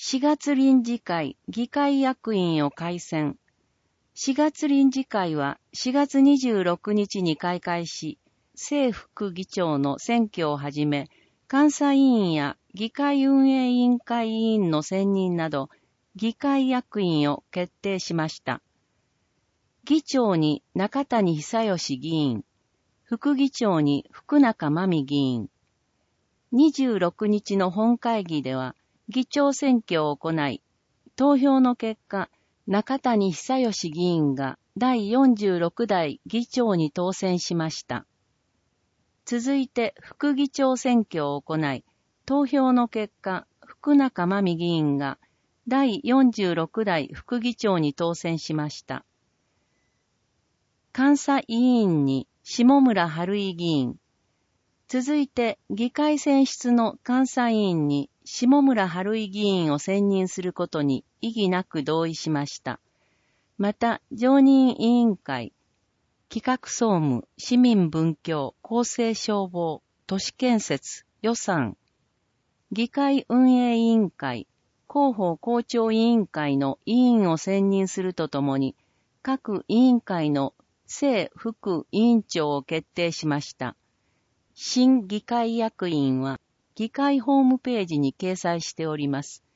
4月臨時会議会役員を改選。4月臨時会は4月26日に開会し、正副議長の選挙をはじめ、監査委員や議会運営委員会委員の選任など、議会役員を決定しました。議長に中谷久義議員、副議長に福中真美議員。26日の本会議では、議長選挙を行い、投票の結果、中谷久義議員が第46代議長に当選しました。続いて副議長選挙を行い、投票の結果、福中真美議員が第46代副議長に当選しました。監査委員に下村春井議員。続いて議会選出の監査委員に下村春井議員を選任することに異議なく同意しました。また、常任委員会、企画総務、市民文教、公正消防、都市建設、予算、議会運営委員会、広報校長委員会の委員を選任するとともに、各委員会の正副委員長を決定しました。新議会役員は議会ホームページに掲載しております。